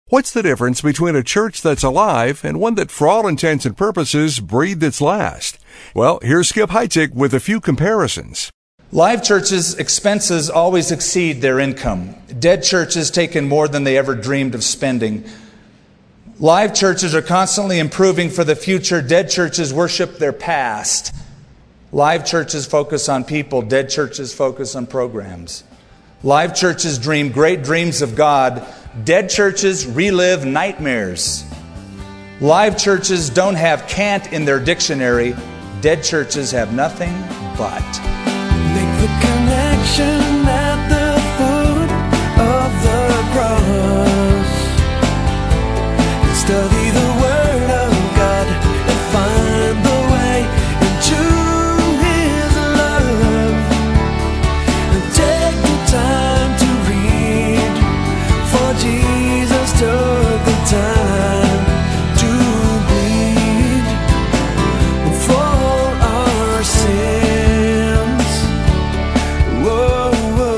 What's the difference between a church that's alive and one that, for all intents and purposes, breathed its last? Well, here's Skip Heitzig with a few comparisons. Live churches' expenses always exceed their income. Dead churches take in more than they ever dreamed of spending. Live churches are constantly improving for the future. Dead churches worship their past. Live churches focus on people. Dead churches focus on programs. Live churches dream great dreams of God. Dead churches relive nightmares. Live churches don't have can't in their dictionary. Dead churches have nothing but. Make the connection at the foot of the cross. Study the Word of God and find the way into His love. And take the time to read, for Jesus took the time to bleed for our sins. Whoa,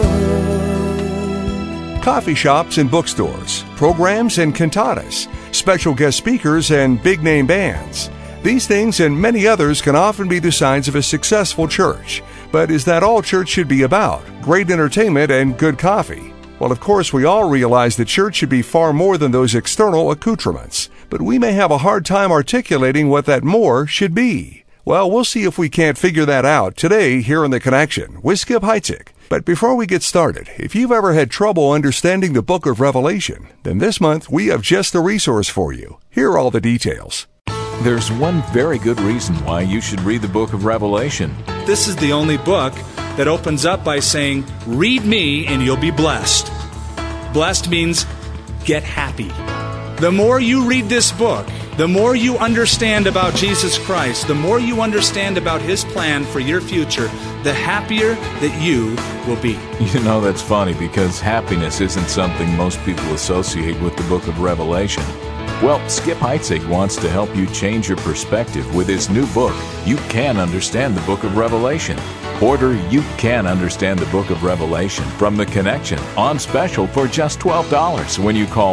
whoa. Coffee shops and bookstores, programs and cantatas, special guest speakers and big-name bands. These things and many others can often be the signs of a successful church. But is that all church should be about? Great entertainment and good coffee? Well, of course, we all realize that church should be far more than those external accoutrements. But we may have a hard time articulating what that more should be. Well, we'll see if we can't figure that out today here on The Connection with Skip Heitzig. But before we get started, if you've ever had trouble understanding the book of Revelation, then this month we have just the resource for you. Here are all the details. There's one very good reason why you should read the book of Revelation. This is the only book that opens up by saying, read me and you'll be blessed. Blessed means get happy. The more you read this book, the more you understand about Jesus Christ, the more you understand about His plan for your future, the happier that you will be. You know, that's funny because happiness isn't something most people associate with the book of Revelation. Well, Skip Heitzig wants to help you change your perspective with his new book, You Can Understand the Book of Revelation. Order You Can Understand the Book of Revelation from The Connection on special for just $12 when you call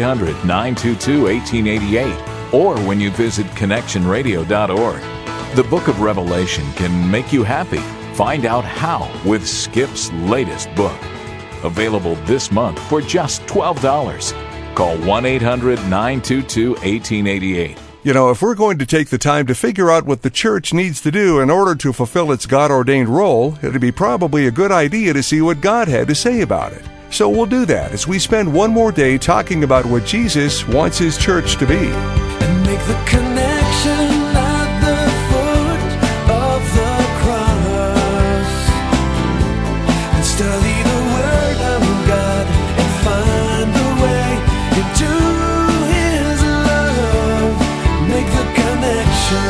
1-800-922-1888 or when you visit connectionradio.org. The Book of Revelation can make you happy. Find out how with Skip's latest book. Available this month for just $12. Call 1-800-922-1888. You know, if we're going to take the time to figure out what the church needs to do in order to fulfill its God-ordained role, it'd be probably a good idea to see what God had to say about it. So we'll do that as we spend one more day talking about what Jesus wants His church to be. And make the connection at the foot of the cross. And study the Word of God and find the way into His love. Make the connection.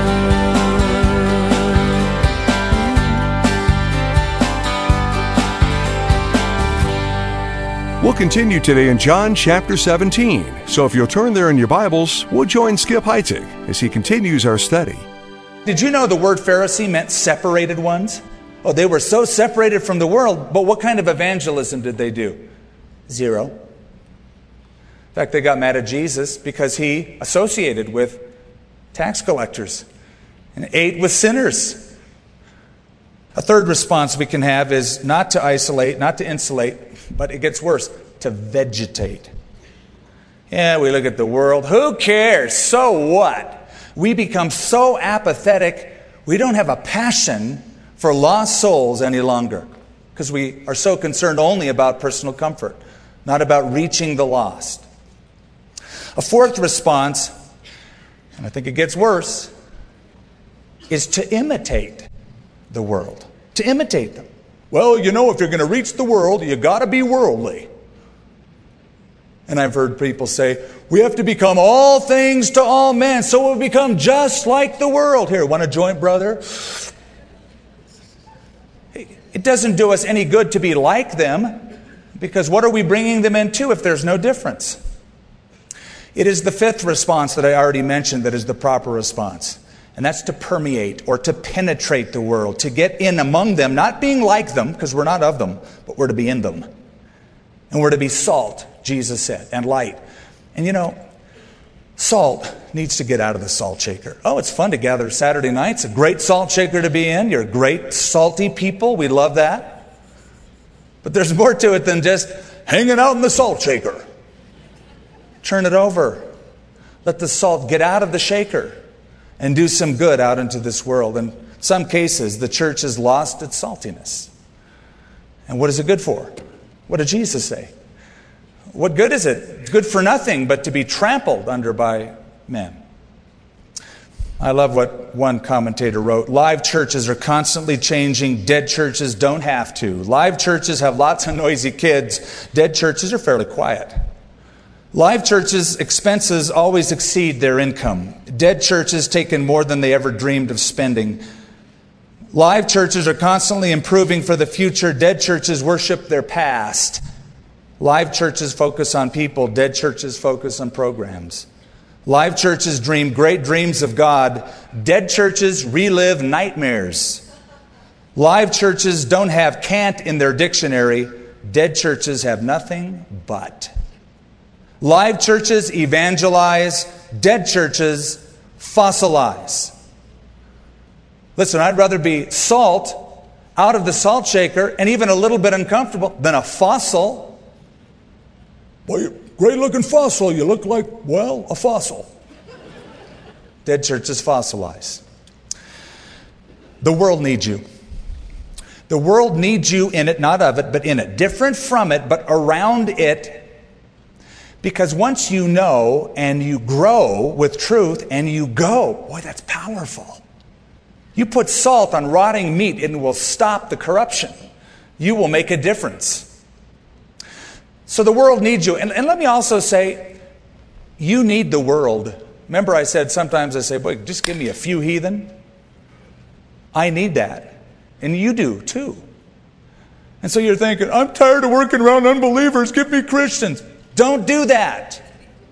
We'll continue today in John chapter 17. So if you'll turn there in your Bibles, we'll join Skip Heitzig as he continues our study. Did you know the word Pharisee meant separated ones? Oh, they were so separated from the world, but what kind of evangelism did they do? Zero. In fact, they got mad at Jesus because He associated with tax collectors and ate with sinners. A third response we can have is not to isolate, not to insulate, but it gets worse, to vegetate. Yeah, we look at the world. Who cares? So what? We become so apathetic, we don't have a passion for lost souls any longer because we are so concerned only about personal comfort, not about reaching the lost. A fourth response, and I think it gets worse, is to imitate the world. To imitate them. Well, you know, if you're going to reach the world, you got to be worldly. And I've heard people say, we have to become all things to all men, so we'll become just like the world. Here, want a joint, brother? It doesn't do us any good to be like them, because what are we bringing them into if there's no difference? It is the fifth response that I already mentioned that is the proper response. And that's to permeate or to penetrate the world, to get in among them, not being like them, because we're not of them, but we're to be in them. And we're to be salt, Jesus said, and light. And salt needs to get out of the salt shaker. Oh, it's fun to gather Saturday nights. A great salt shaker to be in. You're great salty people. We love that. But there's more to it than just hanging out in the salt shaker. Turn it over. Let the salt get out of the shaker and do some good out into this world. In some cases, the church has lost its saltiness. And what is it good for? What did Jesus say? What good is it? It's good for nothing but to be trampled under by men. I love what one commentator wrote. Live churches are constantly changing. Dead churches don't have to. Live churches have lots of noisy kids. Dead churches are fairly quiet. Live churches' expenses always exceed their income. Dead churches take in more than they ever dreamed of spending. Live churches are constantly improving for the future. Dead churches worship their past. Live churches focus on people. Dead churches focus on programs. Live churches dream great dreams of God. Dead churches relive nightmares. Live churches don't have can't in their dictionary. Dead churches have nothing but. Live churches evangelize. Dead churches fossilize. Listen, I'd rather be salt out of the salt shaker and even a little bit uncomfortable than a fossil. Boy, great looking fossil. You look like, well, a fossil. Dead churches fossilize. The world needs you. The world needs you in it, not of it, but in it. Different from it, but around it. Because once you know and you grow with truth and you go, boy, that's powerful. You put salt on rotting meat, it will stop the corruption. You will make a difference. So the world needs you. And let me also say, you need the world. Remember I said, sometimes I say, boy, just give me a few heathen. I need that. And you do too. And so you're thinking, I'm tired of working around unbelievers. Give me Christians. Don't do that.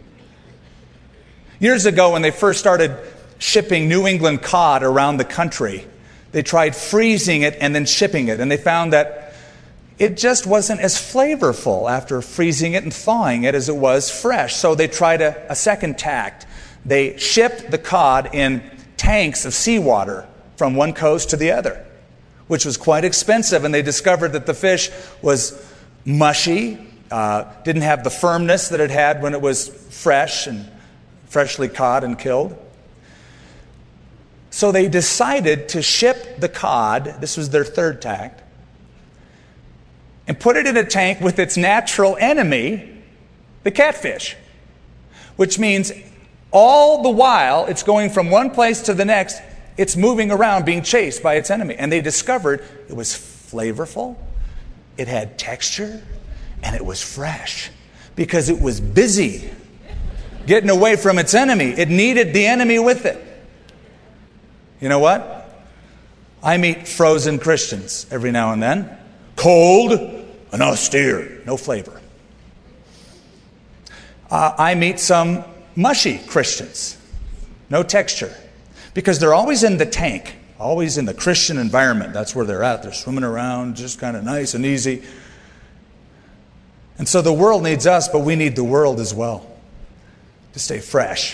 Years ago, when they first started shipping New England cod around the country, they tried freezing it and then shipping it. And they found that it just wasn't as flavorful after freezing it and thawing it as it was fresh. So they tried a second tact. They shipped the cod in tanks of seawater from one coast to the other, which was quite expensive. And they discovered that the fish was mushy, didn't have the firmness that it had when it was fresh and freshly caught and killed. So they decided to ship the cod, this was their third tact, and put it in a tank with its natural enemy, the catfish. Which means all the while it's going from one place to the next, it's moving around being chased by its enemy. And they discovered it was flavorful, it had texture, and it was fresh because it was busy getting away from its enemy. It needed the enemy with it. You know what? I meet frozen Christians every now and then. Cold and austere, no flavor. I meet some mushy Christians, no texture, because they're always in the tank, always in the Christian environment. That's where they're at. They're swimming around, just kind of nice and easy. And so the world needs us, but we need the world as well to stay fresh,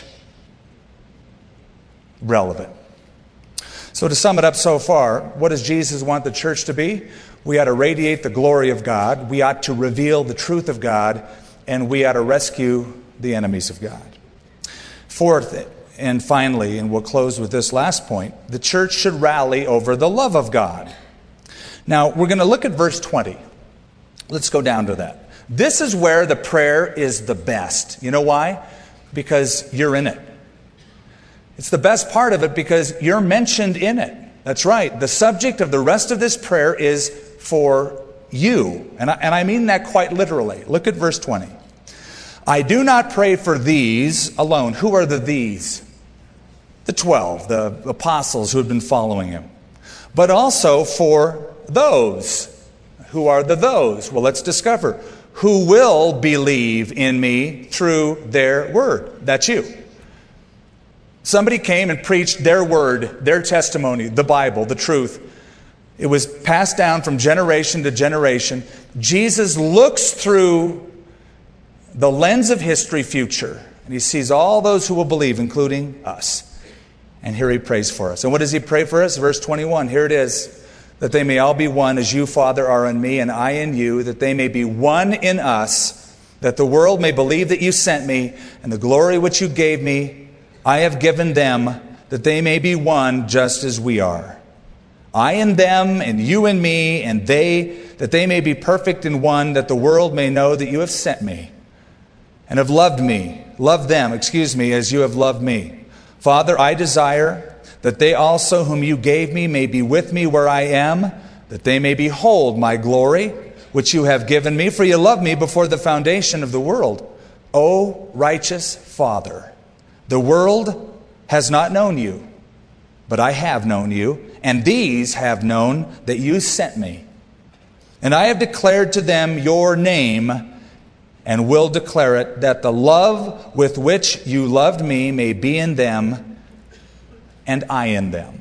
relevant. So to sum it up so far, what does Jesus want the church to be? We ought to radiate the glory of God. We ought to reveal the truth of God. And we ought to rescue the enemies of God. Fourth, and finally, and we'll close with this last point, the church should rally over the love of God. Now, we're going to look at verse 20. Let's go down to that. This is where the prayer is the best. You know why? Because you're in it. It's the best part of it because you're mentioned in it. That's right. The subject of the rest of this prayer is for you. And I mean that quite literally. Look at verse 20. I do not pray for these alone. Who are the these? The 12, the apostles who had been following him. But also for those. Who are the those? Well, let's discover. Who will believe in me through their word. That's you. Somebody came and preached their word, their testimony, the Bible, the truth. It was passed down from generation to generation. Jesus looks through the lens of history future. And he sees all those who will believe, including us. And here he prays for us. And what does he pray for us? Verse 21, here it is. That they may all be one as you, Father, are in me and I in you, that they may be one in us, that the world may believe that you sent me, and the glory which you gave me, I have given them, that they may be one just as we are. I in them, and you in me, and they, that they may be perfect in one, that the world may know that you have sent me, and have loved them, as you have loved me. Father, I desire that they also whom you gave me may be with me where I am, that they may behold my glory, which you have given me, for you loved me before the foundation of the world. O righteous Father, the world has not known you, but I have known you, and these have known that you sent me. And I have declared to them your name, and will declare it, that the love with which you loved me may be in them, and I in them.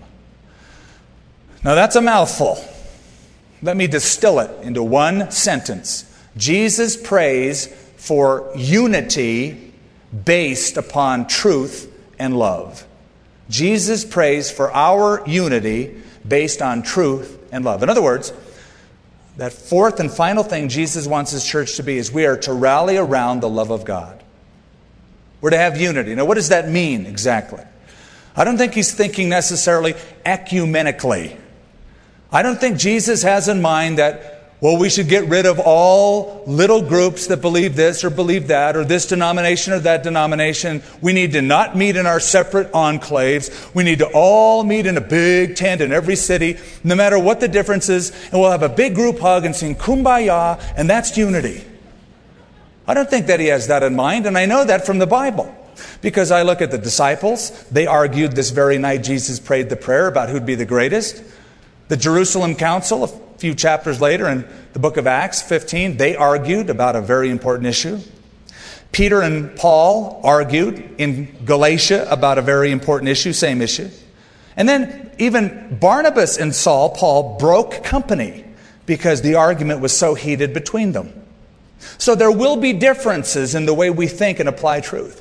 Now that's a mouthful. Let me distill it into one sentence. Jesus prays for unity based upon truth and love. Jesus prays for our unity based on truth and love. In other words, that fourth and final thing Jesus wants His church to be is we are to rally around the love of God. We're to have unity. Now what does that mean exactly? I don't think He's thinking necessarily ecumenically. I don't think Jesus has in mind that, well, we should get rid of all little groups that believe this or believe that, or this denomination or that denomination. We need to not meet in our separate enclaves. We need to all meet in a big tent in every city, no matter what the difference is, and we'll have a big group hug and sing Kumbaya, and that's unity. I don't think that He has that in mind, and I know that from the Bible. Because I look at the disciples, they argued this very night Jesus prayed the prayer about who'd be the greatest. The Jerusalem Council, a few chapters later in the book of Acts 15, they argued about a very important issue. Peter and Paul argued in Galatia about a very important issue, same issue. And then even Barnabas and Paul broke company because the argument was so heated between them. So there will be differences in the way we think and apply truth.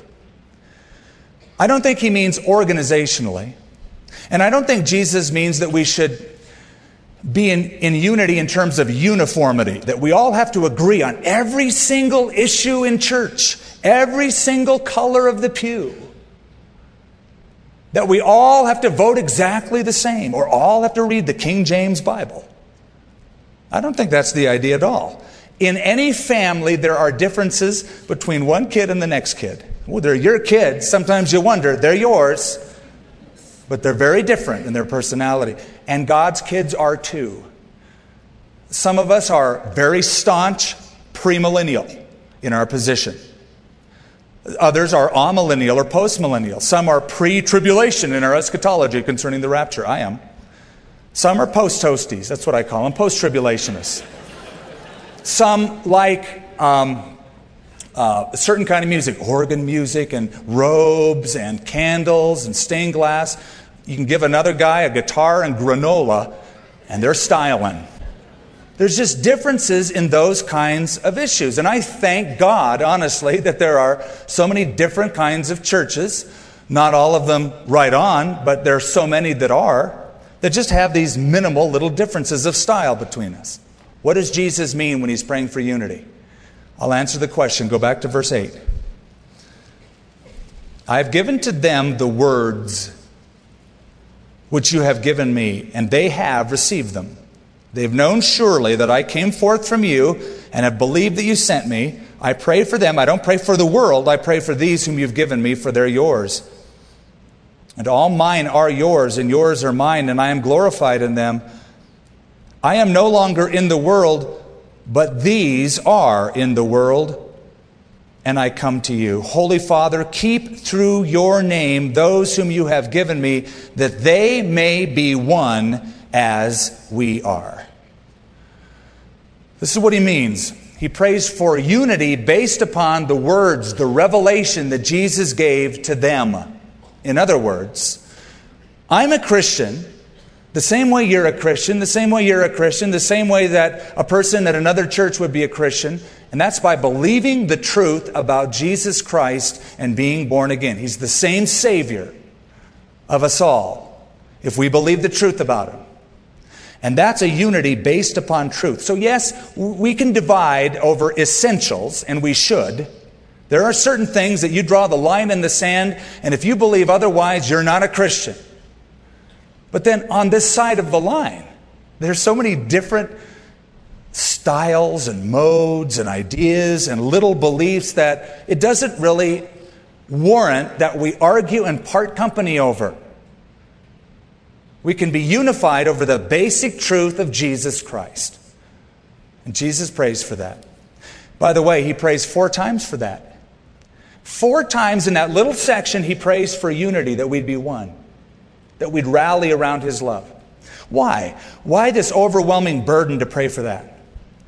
I don't think He means organizationally. And I don't think Jesus means that we should be in unity in terms of uniformity, that we all have to agree on every single issue in church, every single color of the pew, that we all have to vote exactly the same, or all have to read the King James Bible. I don't think that's the idea at all. In any family, there are differences between one kid and the next kid. Well, they're your kids. Sometimes you wonder, they're yours. But they're very different in their personality. And God's kids are too. Some of us are very staunch premillennial in our position. Others are amillennial or postmillennial. Some are pre-tribulation in our eschatology concerning the rapture. I am. Some are post-toasties. That's what I call them, post-tribulationists. Some like a certain kind of music, organ music and robes and candles and stained glass. You can give another guy a guitar and granola and they're styling. There's just differences in those kinds of issues. And I thank God, honestly, that there are so many different kinds of churches. Not all of them right on, but there are so many that just have these minimal little differences of style between us. What does Jesus mean when He's praying for unity? I'll answer the question. Go back to verse 8. I have given to them the words which you have given me, and they have received them. They have known surely that I came forth from you and have believed that you sent me. I pray for them. I don't pray for the world. I pray for these whom you've given me, for they're yours. And all mine are yours, and yours are mine, and I am glorified in them. I am no longer in the world, but these are in the world, and I come to you. Holy Father, keep through your name those whom you have given me, that they may be one as we are. This is what he means. He prays for unity based upon the words, the revelation that Jesus gave to them. In other words, I'm a Christian The same way you're a Christian, the same way you're a Christian, the same way that a person at another church would be a Christian, and that's by believing the truth about Jesus Christ and being born again. He's the same Savior of us all if we believe the truth about Him. And that's a unity based upon truth. So yes, we can divide over essentials, and we should. There are certain things that you draw the line in the sand, and if you believe otherwise, you're not a Christian. But then on this side of the line, there's so many different styles and modes and ideas and little beliefs that it doesn't really warrant that we argue and part company over. We can be unified over the basic truth of Jesus Christ. And Jesus prays for that. By the way, He prays 4 times for that. 4 times in that little section, He prays for unity, that we'd be one, that we'd rally around His love. Why? Why this overwhelming burden to pray for that?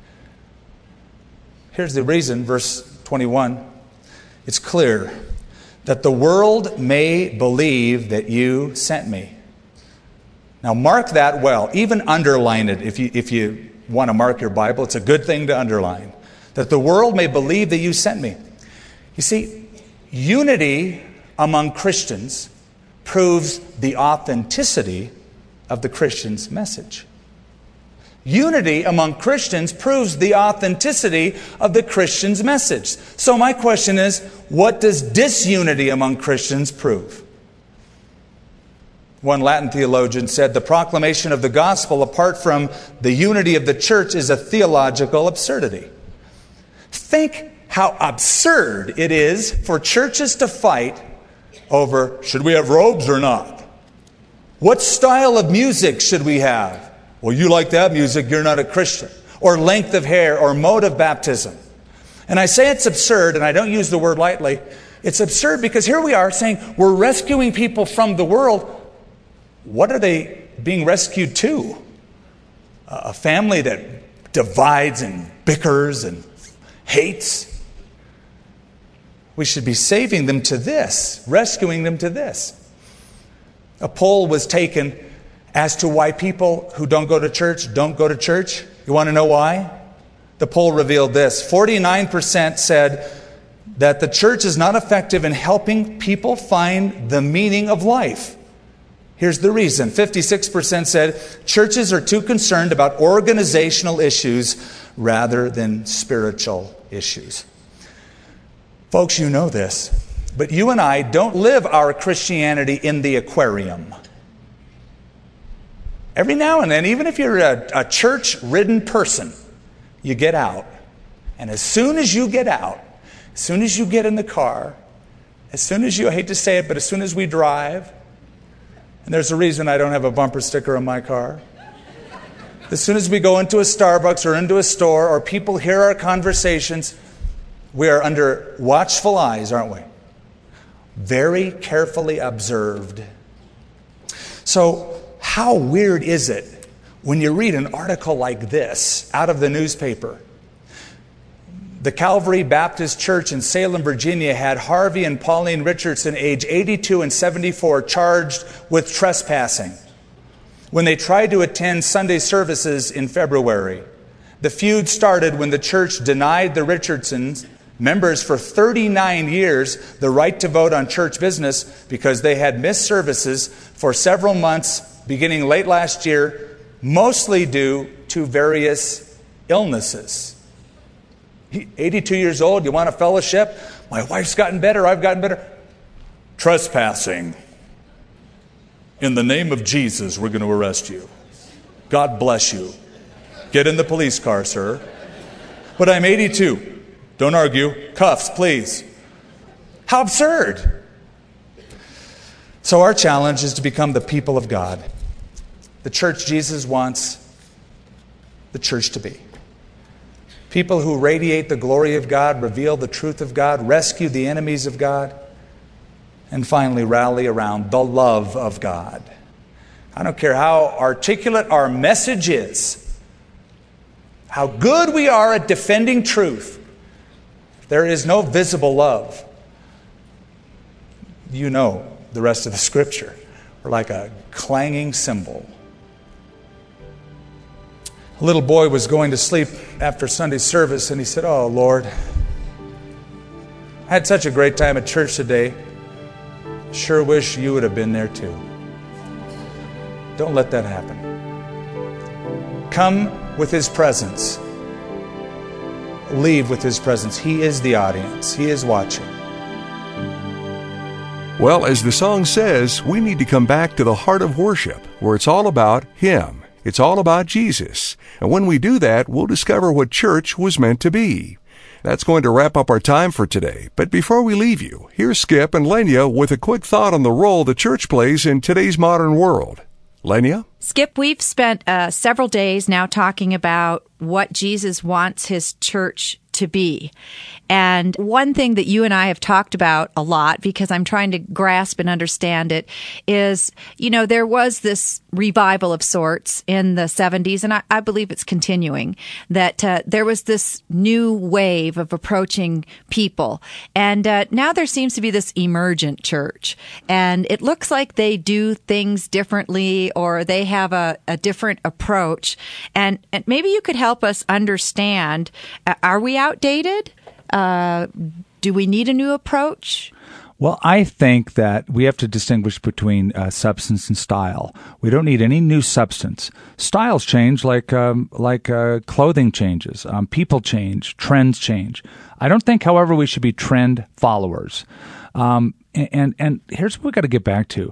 Here's the reason, verse 21. It's clear that the world may believe that you sent me. Now mark that well. Even underline it if you want to mark your Bible. It's a good thing to underline. That the world may believe that you sent me. You see, unity among Christians proves the authenticity of the Christian's message. Unity among Christians proves the authenticity of the Christian's message. So my question is, what does disunity among Christians prove? One Latin theologian said, the proclamation of the gospel apart from the unity of the church is a theological absurdity. Think how absurd it is for churches to fight over, should we have robes or not? What style of music should we have? Well, you like that music, you're not a Christian. Or length of hair, or mode of baptism. And I say it's absurd, and I don't use the word lightly. It's absurd because here we are saying we're rescuing people from the world. What are they being rescued to? A family that divides and bickers and hates? We should be saving them to this, rescuing them to this. A poll was taken as to why people who don't go to church don't go to church. You want to know why? The poll revealed this. 49% said that the church is not effective in helping people find the meaning of life. Here's the reason. 56% said churches are too concerned about organizational issues rather than spiritual issues. Folks, you know this, but you and I don't live our Christianity in the aquarium. Every now and then, even if you're a church-ridden person, you get out. And as soon as you get out, as soon as you get in the car, as soon as you, I hate to say it, but as soon as we drive, and there's a reason I don't have a bumper sticker on my car. As soon as we go into a Starbucks or into a store or people hear our conversations, we are under watchful eyes, aren't we? Very carefully observed. So, how weird is it when you read an article like this out of the newspaper? The Calvary Baptist Church in Salem, Virginia had Harvey and Pauline Richardson, age 82 and 74, charged with trespassing when they tried to attend Sunday services in February. The feud started when the church denied the Richardsons, members for 39 years, the right to vote on church business because they had missed services for several months beginning late last year, mostly due to various illnesses. 82 years old, you want a fellowship? My wife's gotten better, I've gotten better. Trespassing. In the name of Jesus, we're going to arrest you. God bless you. Get in the police car, sir. But I'm 82. Don't argue. Cuffs, please. How absurd. So our challenge is to become the people of God. The church Jesus wants the church to be. People who radiate the glory of God, reveal the truth of God, rescue the enemies of God, and finally rally around the love of God. I don't care how articulate our message is, how good we are at defending truth. If there is no visible love, you know the rest of the Scripture, are like a clanging cymbal. A little boy was going to sleep after Sunday service, and he said, "Oh, Lord, I had such a great time at church today. Sure wish you would have been there too." Don't let that happen. Come with His presence. Leave with His presence. He is the audience. He is watching. Well, as the song says, we need to come back to the heart of worship, where it's all about Him. It's all about Jesus. And when we do that, we'll discover what church was meant to be. That's going to wrap up our time for today. But before we leave you, here's Skip and Lenya with a quick thought on the role the church plays in today's modern world. Lenya? Skip, we've spent several days now talking about what Jesus wants His church to be. And one thing that you and I have talked about a lot, because I'm trying to grasp and understand it, is, there was this revival of sorts in the 70s, and I believe it's continuing, that there was this new wave of approaching people. And now there seems to be this emergent church. And it looks like they do things differently, or they have a different approach. And maybe you could help us understand, are we outdated? Do we need a new approach? Well, I think that we have to distinguish between substance and style. We don't need any new substance. Styles change like clothing changes. People change. Trends change. I don't think, however, we should be trend followers. And here's what we've got to get back to.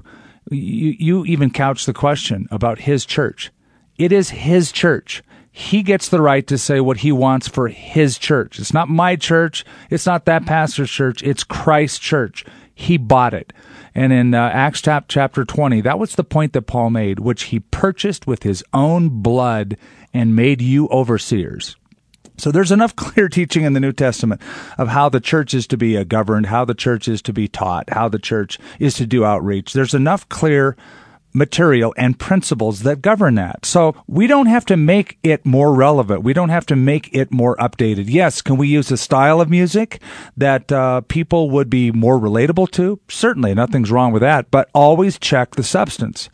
You even couched the question about His church. It is His church. He gets the right to say what He wants for His church. It's not my church. It's not that pastor's church. It's Christ's church. He bought it. And in Acts chapter 20, that was the point that Paul made, which He purchased with His own blood and made you overseers. So there's enough clear teaching in the New Testament of how the church is to be governed, how the church is to be taught, how the church is to do outreach. There's enough clear material and principles that govern that. So we don't have to make it more relevant. We don't have to make it more updated. Yes, can we use a style of music that people would be more relatable to? Certainly, nothing's wrong with that, but always check the substance.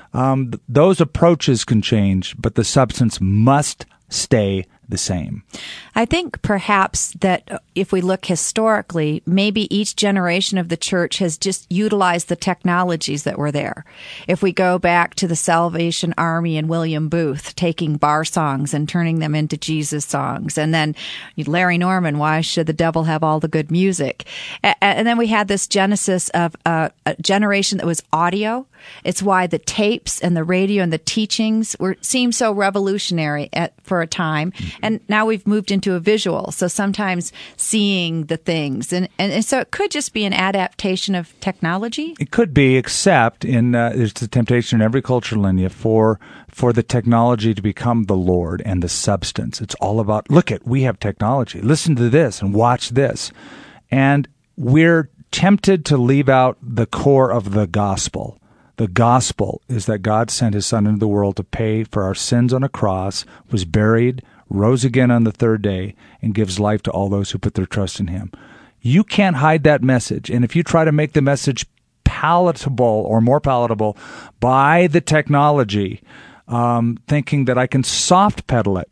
Those approaches can change, but the substance must stay the same. I think perhaps that if we look historically, maybe each generation of the church has just utilized the technologies that were there. If we go back to the Salvation Army and William Booth taking bar songs and turning them into Jesus songs, and then Larry Norman, why should the devil have all the good music? And then we had this genesis of a generation that was audio. It's why the tapes and the radio and the teachings seemed so revolutionary for a time. And now we've moved into a visual. So sometimes seeing the things. And so it could just be an adaptation of technology. It could be, except there's the temptation in every culture, Lenya, for the technology to become the Lord and the substance. It's all about, we have technology. Listen to this and watch this. And we're tempted to leave out the core of the gospel. The gospel is that God sent His Son into the world to pay for our sins on a cross, was buried, rose again on the third day, and gives life to all those who put their trust in Him. You can't hide that message. And if you try to make the message palatable or more palatable by the technology, thinking that I can soft pedal it,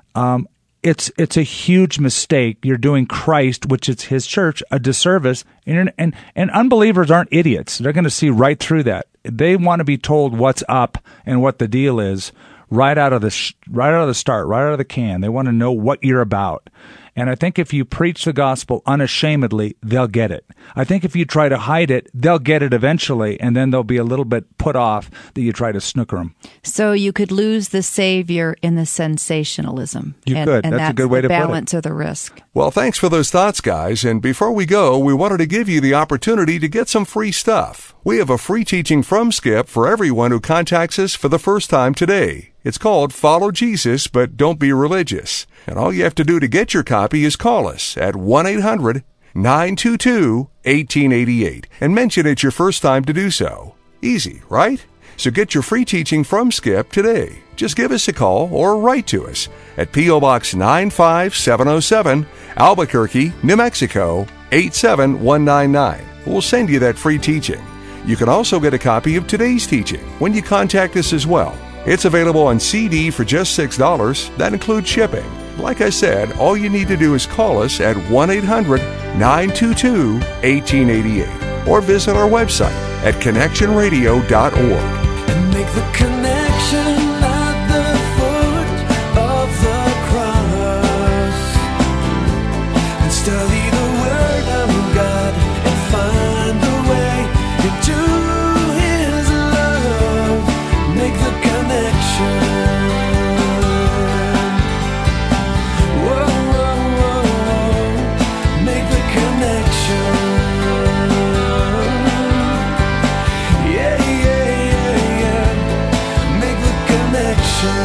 it's a huge mistake. You're doing Christ, which is His church, a disservice. And unbelievers aren't idiots. They're going to see right through that. They want to be told what's up and what the deal is right out of the start, right out of the can. They want to know what you're about. And I think if you preach the gospel unashamedly, they'll get it. I think if you try to hide it, they'll get it eventually, and then they'll be a little bit put off that you try to snooker them. So you could lose the Savior in the sensationalism. You could. And that's a good way to put it. The balance or the risk. Well, thanks for those thoughts, guys. And before we go, we wanted to give you the opportunity to get some free stuff. We have a free teaching from Skip for everyone who contacts us for the first time today. It's called Follow Jesus, but Don't Be Religious. And all you have to do to get your copy is call us at 1-800-922-1888 and mention it's your first time to do so. Easy, right? So get your free teaching from Skip today. Just give us a call or write to us at P.O. Box 95707, Albuquerque, New Mexico, 87199. We'll send you that free teaching. You can also get a copy of today's teaching when you contact us as well. It's available on CD for just $6. That includes shipping. Like I said, all you need to do is call us at 1-800-922-1888 or visit our website at connectionradio.org. And make the connection at the foot of the cross, and study the Word of God and find the way into His love. Make the connection. Whoa, whoa, whoa. Make the connection. Yeah, yeah, yeah, yeah. Make the connection.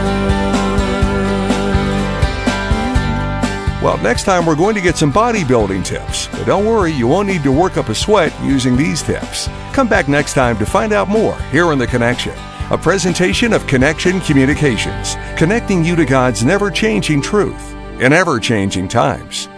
Well, next time we're going to get some bodybuilding tips. But don't worry, you won't need to work up a sweat using these tips. Come back next time to find out more here on The Connection, a presentation of Connection Communications, connecting you to God's never-changing truth in ever-changing times.